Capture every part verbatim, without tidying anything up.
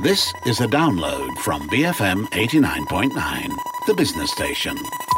This is a download from B F M eighty-nine point nine, the business station.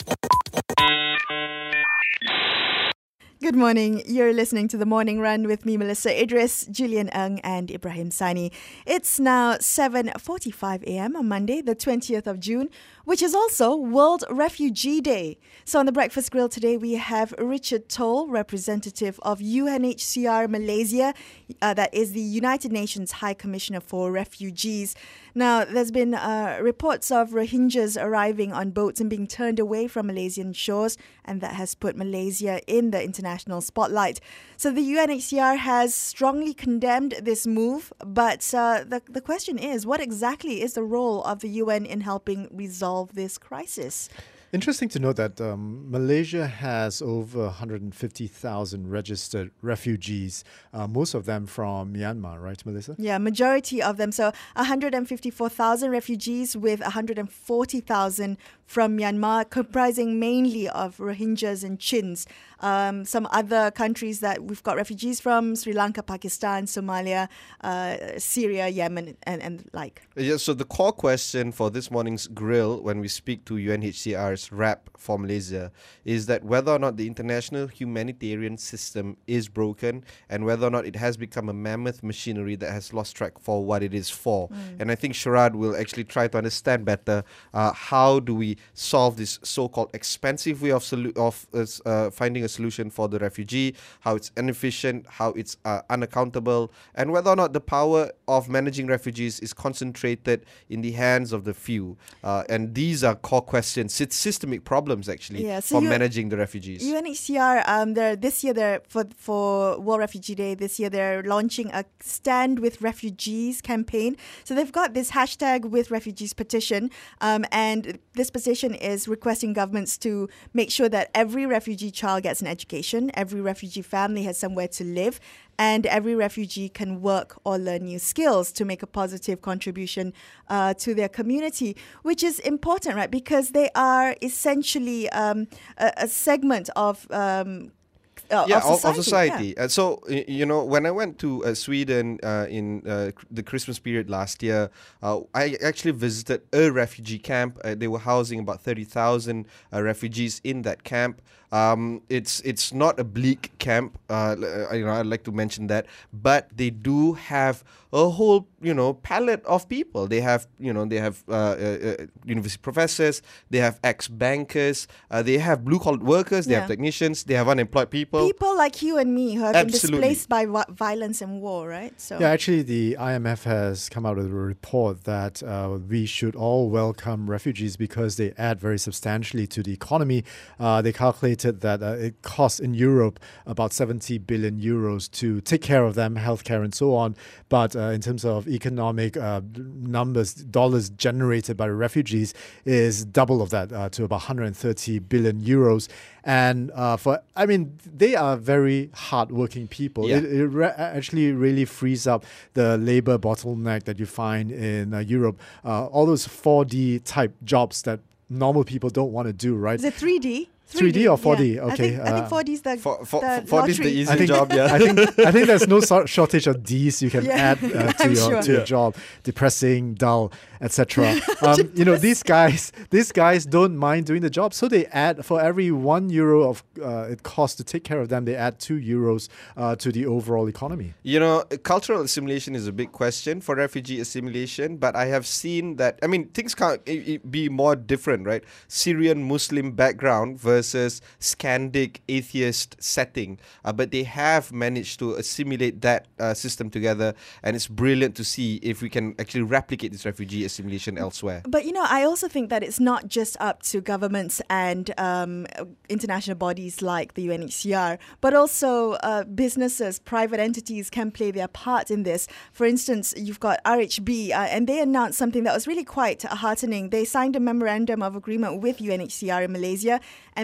Good morning. You're listening to The Morning Run with me, Melissa Idris, Julian Ng and Ibrahim Sani. It's now seven forty-five a.m. on Monday, the twentieth of June, which is also World Refugee Day. So on the Breakfast Grill today, we have Richard Toll, representative of U N H C R Malaysia, uh, that is the United Nations High Commissioner for Refugees. Now, there's been uh, reports of Rohingyas arriving on boats and being turned away from Malaysian shores, and that has put Malaysia in the international spotlight. So the U N H C R has strongly condemned this move, but uh, the, the question is, what exactly is the role of the U N in helping resolve this crisis? Interesting to note that um, Malaysia has over one hundred fifty thousand registered refugees, uh, most of them from Myanmar, right, Melissa? Yeah, majority of them. So one hundred fifty-four thousand refugees with one hundred forty thousand from Myanmar, comprising mainly of Rohingyas and Chins. Um, some other countries that we've got refugees from: Sri Lanka, Pakistan, Somalia, uh, Syria, Yemen, and, and like. Yeah, so the core question for this morning's grill, when we speak to U N H C R's rep for Malaysia, is that whether or not the international humanitarian system is broken and whether or not it has become a mammoth machinery that has lost track for what it is for. Mm. And I think Sharad will actually try to understand better uh, how do we solve this so-called expensive way of solu- of uh, finding a solution for the refugee, how it's inefficient, how it's uh, unaccountable, and whether or not the power of managing refugees is concentrated in the hands of the few. Uh, and these are core questions. It's systemic problems, actually, yeah, so for you, managing the refugees. U N H C R, um, they're, this year, they're, for, for World Refugee Day, this year they're launching a Stand With Refugees campaign. So they've got this hashtag With Refugees petition, um, and this petition is requesting governments to make sure that every refugee child gets an education, every refugee family has somewhere to live, and every refugee can work or learn new skills to make a positive contribution uh, to their community, which is important, right? Because they are essentially um, a, a segment of um, Uh, yeah, of society. Of society. Yeah. Uh, so, you know, when I went to uh, Sweden uh, in uh, the Christmas period last year, uh, I actually visited a refugee camp. Uh, they were housing about thirty thousand uh, refugees in that camp. Um, it's it's not a bleak camp, uh, you know, I'd like to mention that, but they do have a whole, you know, palette of people. They have, you know, they have uh, uh, university professors, they have ex-bankers, uh, they have blue-collar workers, they yeah. have technicians, they have unemployed people. People like you and me who have Absolutely. been displaced by vi- violence and war, right? So yeah, actually, the I M F has come out with a report that uh, we should all welcome refugees because they add very substantially to the economy. Uh, they calculated that uh, it costs in Europe about seventy billion euros to take care of them, healthcare and so on. But uh, in terms of economic uh, numbers, dollars generated by the refugees is double of that, uh, to about one hundred thirty billion euros. And uh, for, I mean, they are very hardworking people. Yeah. It, it re- actually really frees up the labor bottleneck that you find in uh, Europe. Uh, all those four D type jobs that normal people don't want to do, right? Is it three D? three D or four D? Yeah. Okay. I think, I think four D is the, For, for, the four D is the lottery. easy I think, job, yeah. I think I think there's no so- shortage of D's you can Yeah, add uh, to I'm your sure. to your Yeah. job. Depressing, dull, et cetera. Um, you know, these guys these guys don't mind doing the job, so they add for every one euro of uh, it costs to take care of them, they add two euros uh, to the overall economy. You know, cultural assimilation is a big question for refugee assimilation, but I have seen that, I mean, things can't i- i- be more different, right? Syrian Muslim background versus Scandic atheist setting, uh, but they have managed to assimilate that uh, system together, and it's brilliant to see if we can actually replicate this refugee assimilation elsewhere. But, you know, I also think that it's not just up to governments and um, international bodies like the U N H C R, but also uh, businesses, private entities can play their part in this. For instance, you've got R H B, uh, and they announced something that was really quite heartening. They signed a memorandum of agreement with U N H C R in Malaysia, and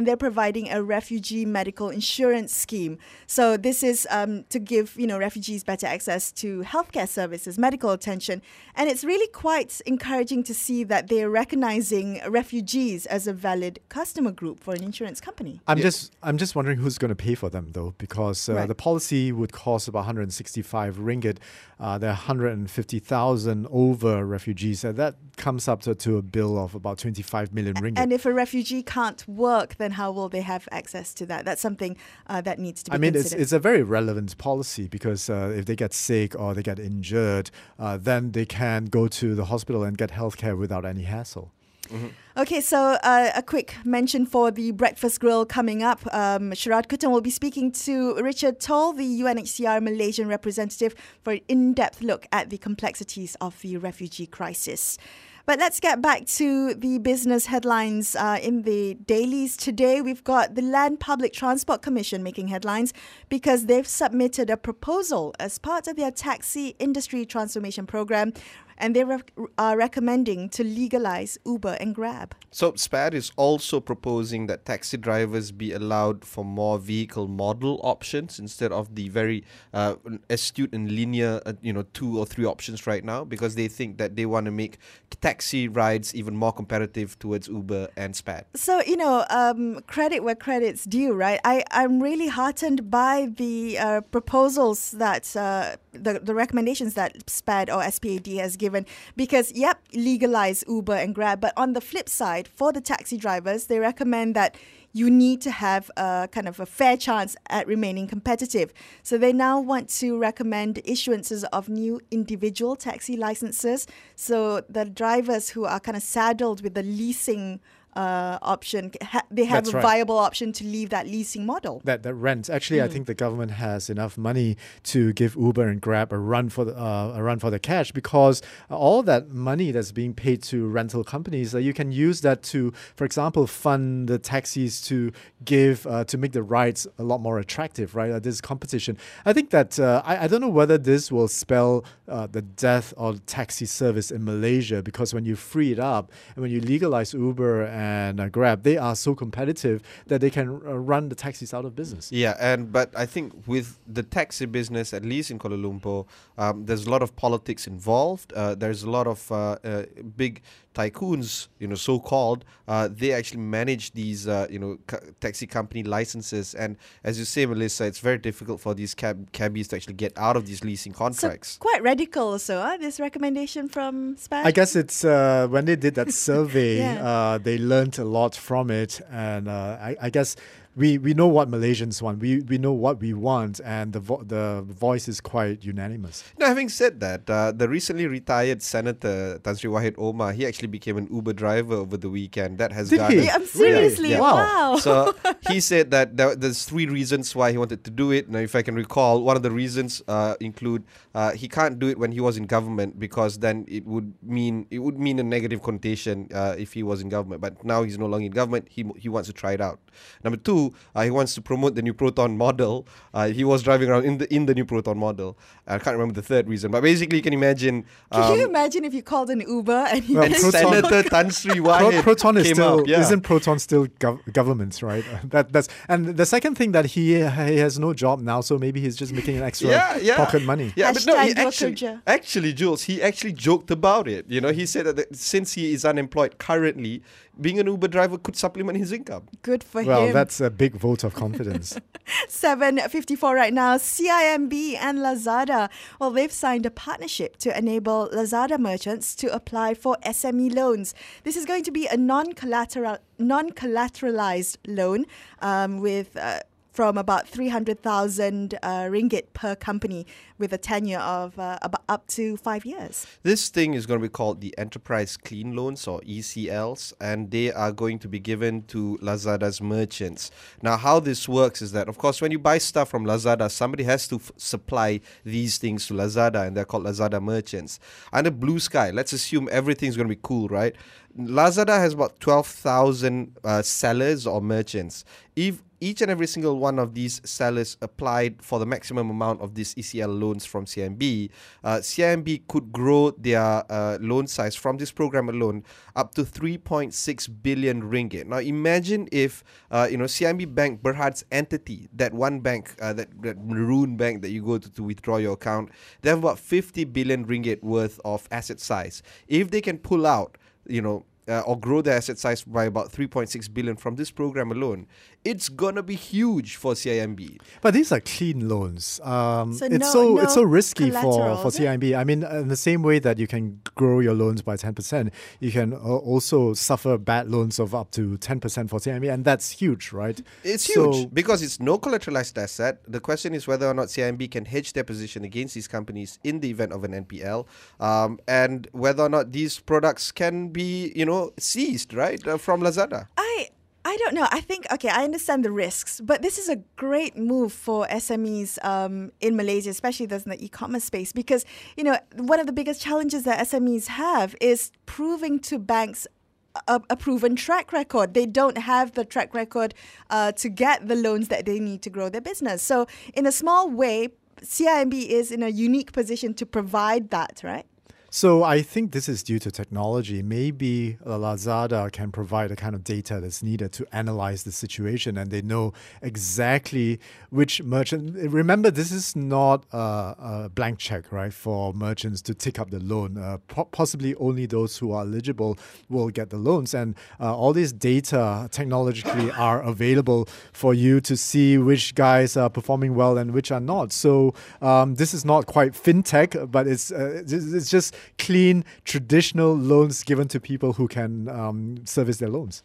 and they're providing a refugee medical insurance scheme. So this is um, to give, you know, refugees better access to healthcare services, medical attention. And it's really quite encouraging to see that they're recognizing refugees as a valid customer group for an insurance company. I'm Yeah. just I'm just wondering who's going to pay for them though, because uh, Right. the policy would cost about one hundred sixty-five ringgit. Uh, there are one hundred fifty thousand over refugees, and that comes up to, to a bill of about twenty-five million ringgit. And if a refugee can't work, then how will they have access to that? That's something uh, that needs to be I mean, it's considered. it's a very relevant policy because uh, if they get sick or they get injured, uh, then they can go to the hospital and get healthcare without any hassle. Okay, so uh, a quick mention for the Breakfast Grill coming up. Um, Sharad Kuttan will be speaking to Richard Toll, the U N H C R Malaysian representative, for an in-depth look at the complexities of the refugee crisis. But let's get back to the business headlines uh, in the dailies today. We've got the Land Public Transport Commission making headlines because they've submitted a proposal as part of their taxi industry transformation program, and they rec- are recommending to legalize Uber and Grab. So SPAD is also proposing that taxi drivers be allowed for more vehicle model options instead of the very uh, astute and linear, uh, you know, two or three options right now, because they think that they want to make taxi rides even more competitive towards Uber and SPAD. So, you know, um, credit where credit's due, right? I, I'm really heartened by the uh, proposals that, uh, the, the recommendations that SPAD or S P A D has given, because, yep, legalize Uber and Grab. But on the flip side, for the taxi drivers, they recommend that you need to have a kind of a fair chance at remaining competitive. So they now want to recommend issuances of new individual taxi licenses. So the drivers who are kind of saddled with the leasing uh, option, ha- they have That's a right. viable option to leave that leasing model. That that rent. Actually, Mm. I think the government has enough money to give Uber and Grab a run for the uh, a run for the cash, because all that money that's being paid to rental companies, uh, you can use that to, for example, fund the taxis to give uh, to make the rides a lot more attractive. Right, uh, this competition. I think that uh, I I don't know whether this will spell uh, the death of taxi service in Malaysia, because when you free it up and when you legalize Uber and uh, Grab, they are so competitive that they can uh, run the taxis out of business. Yeah, and but I think with the taxi business, at least in Kuala Lumpur, um, there's a lot of politics involved. Uh, there's a lot of uh, uh, big tycoons, you know, so-called. Uh, they actually manage these, uh, you know, ca- taxi company licenses. And as you say, Melissa, it's very difficult for these cab cabbies to actually get out of these leasing So contracts. quite radical also, huh? This recommendation from SPAD. I guess it's uh, when they did that survey, Yeah. uh, they learned a lot from it, and uh, I, I guess we, we know what Malaysians want. We we know what we want, and the vo- the voice is quite unanimous. Now, having said that, uh, the recently retired Senator Tan Sri Wahid Omar, he actually became an Uber driver over the weekend. That has Did he? garnered- Yeah, I'm seriously, Yeah. Wow. wow. So he said that there, there's three reasons why he wanted to do it. Now, if I can recall, one of the reasons uh, include uh, he can't do it when he was in government, because then it would mean it would mean a negative connotation uh, if he was in government. But now he's no longer in government. He he wants to try it out. Number two, uh, he wants to promote the new Proton model. Uh, he was driving around in the in the new Proton model. I can't remember the third reason, but basically you can imagine. Can um, you imagine if you called an Uber and you Well, and Proton- Senator Tan Sri Pro- Wahid Proton is came still up, yeah. isn't Proton still gov- government, right? that that's and the second thing that he he has no job now, so maybe he's just making an extra Yeah, yeah. pocket money. Yeah, but no, he Hashtag actually, Jokerja. actually, Jules, he actually joked about it. You know, he said that the, since he is unemployed currently, being an Uber driver could supplement his income. good for Well, him. that's a big vote of confidence. seven fifty-four right now. C I M B and Lazada, well, they've signed a partnership to enable Lazada merchants to apply for S M E loans. This is going to be a non-collateral, non-collateralized loan um, with uh, from about three hundred thousand uh, ringgit per company, with a tenure of uh, about up to five years. This thing is going to be called the Enterprise Clean Loans, or E C Ls, and they are going to be given to Lazada's merchants. Now, how this works is that, of course, when you buy stuff from Lazada, somebody has to f- supply these things to Lazada, and they're called Lazada merchants. Under Blue Sky, let's assume everything's going to be cool, right? Lazada has about twelve thousand uh, sellers or merchants. If each and every single one of these sellers applied for the maximum amount of these E C L loans from C I M B, uh, C I M B could grow their uh, loan size from this program alone up to three point six billion ringgit. Now imagine if uh, you know C I M B Bank Berhad's entity, that one bank, uh, that, that maroon bank that you go to to withdraw your account, they have about fifty billion ringgit worth of asset size. If they can pull out, you know, uh, or grow their asset size by about three point six billion from this program alone, it's gonna be huge for C I M B. But these are clean loans. Um, So it's no- so no it's so risky for, collateral, for is C I M B. I mean, in the same way that you can grow your loans by ten percent, you can uh, also suffer bad loans of up to ten percent for C I M B, and that's huge, right? It's So- huge because it's no collateralized asset. The question is whether or not C I M B can hedge their position against these companies in the event of an N P L, um, and whether or not these products can be, you know, seized, right, uh, from Lazada. I I don't know. I think, okay, I understand the risks, but this is a great move for S M Es um, in Malaysia, especially those in the e-commerce space, because, you know, one of the biggest challenges that S M Es have is proving to banks a, a proven track record. They don't have the track record uh, to get the loans that they need to grow their business. So in a small way, C I M B is in a unique position to provide that, right? So I think this is due to technology. Maybe uh, Lazada can provide the kind of data that's needed to analyze the situation, and they know exactly which merchant. Remember, this is not a, a blank check, right, for merchants to take up the loan. Uh, po- possibly only those who are eligible will get the loans, and uh, all these data technologically are available for you to see which guys are performing well and which are not. So um, this is not quite fintech, but it's uh, it's just clean, traditional loans given to people who can um, service their loans.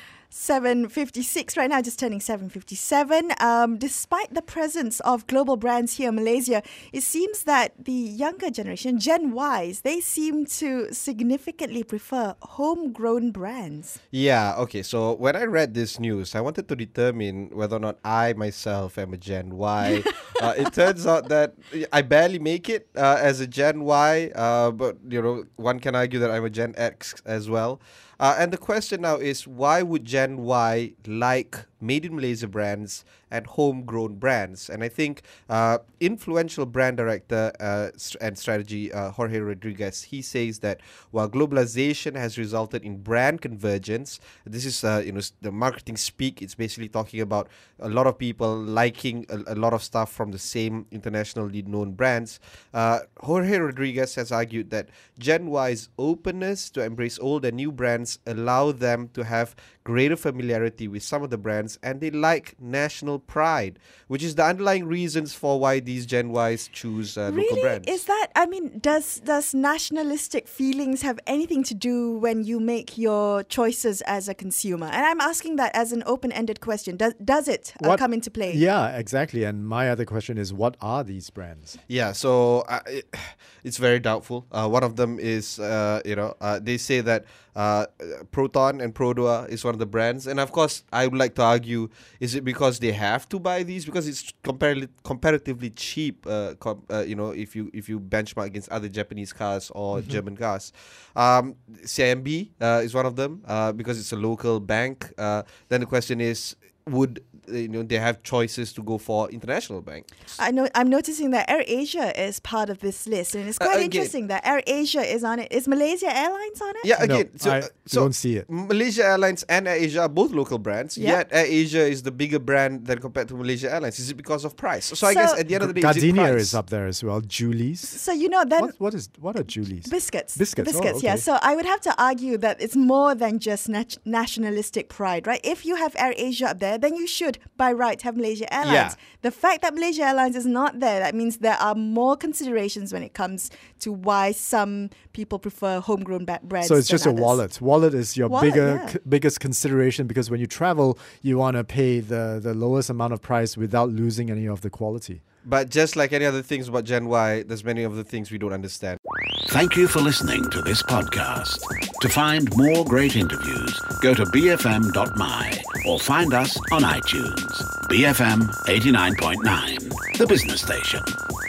seven fifty-six right now, just turning seven fifty-seven. Um, despite the presence of global brands here in Malaysia, it seems that the younger generation, Gen Ys, they seem to significantly prefer homegrown brands. Yeah, okay. So when I read this news, I wanted to determine whether or not I myself am a Gen Y. uh, it turns out that I barely make it uh, as a Gen Y, uh, but you know, one can argue that I'm a Gen X as well. Uh, and the question now is, why would Gen Y like made in Malaysia brands and homegrown brands? And I think uh, influential brand director uh, and strategy uh, Jorge Rodriguez, he says that while globalization has resulted in brand convergence, this is uh, you know the marketing speak. It's basically talking about a lot of people liking a, a lot of stuff from the same internationally known brands. Uh, Jorge Rodriguez has argued that Gen Y's openness to embrace old and new brands allow them to have greater familiarity with some of the brands, and they like national pride, which is the underlying reasons for why these Gen Ys choose uh, Really? local brands. Is that, I mean, does does nationalistic feelings have anything to do when you make your choices as a consumer? And I'm asking that as an open-ended question. Does does it uh, What- come into play? Yeah, exactly. And my other question is, what are these brands? Yeah, so uh, it, it's very doubtful. Uh, one of them is, uh, you know, uh, they say that uh, Proton and Produa is one of the brands. And of course, I would like to argue, is it because they have to buy these? Because it's comparatively comparatively cheap, uh, com- uh, you know, if you if you benchmark against other Japanese cars or Mm-hmm. German cars. Um, C I M B uh, is one of them uh, because it's a local bank. Uh, then the question is, would you know they have choices to go for international banks? I know. I'm noticing that AirAsia is part of this list, and it's Uh, quite again- interesting that AirAsia is on it. Is Malaysia Airlines on it? Yeah, again, no, so, I uh, so don't see it. Malaysia Airlines and AirAsia are both local brands, Yeah. yet AirAsia is the bigger brand than compared to Malaysia Airlines. Is it because of price? So, I So- guess at the end of the day, is it Gardenia price? is up there as well. Julie's. So you know then. What, what is what are Julie's? Biscuits. Biscuits, oh, Biscuits, yeah. okay. So I would have to argue that it's more than just nat- nationalistic pride, right? If you have AirAsia up there, then you should, by right, have Malaysia Airlines. Yeah. The fact that Malaysia Airlines is not there, that means there are more considerations when it comes to why some people prefer homegrown ba- brands. So it's than just a others. wallet. Wallet is your Wallet, bigger, yeah. c- biggest consideration, because when you travel, you want to pay the, the lowest amount of price without losing any of the quality. But just like any other things about Gen Y, there's many of the things we don't understand. Thank you for listening to this podcast. To find more great interviews, go to b f m dot m y or find us on iTunes. B F M eighty-nine point nine, the business station.